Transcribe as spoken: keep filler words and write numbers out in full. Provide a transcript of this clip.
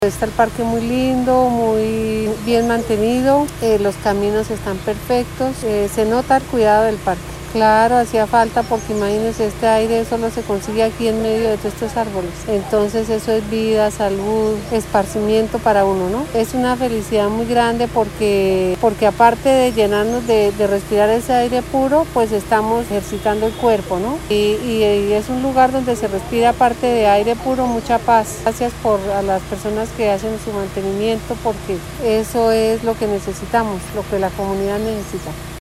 Está el parque muy lindo, muy bien mantenido, eh, los caminos están perfectos, eh, se nota el cuidado del parque. Claro, hacía falta porque imagínense, este aire solo se consigue aquí en medio de todos estos árboles. Entonces eso es vida, salud, esparcimiento para uno, ¿no? Es una felicidad muy grande porque, porque aparte de llenarnos de, de respirar ese aire puro, pues estamos ejercitando el cuerpo, ¿no? Y, y, y es un lugar donde se respira, aparte de aire puro, mucha paz. Gracias por a las personas que hacen su mantenimiento, porque eso es lo que necesitamos, lo que la comunidad necesita.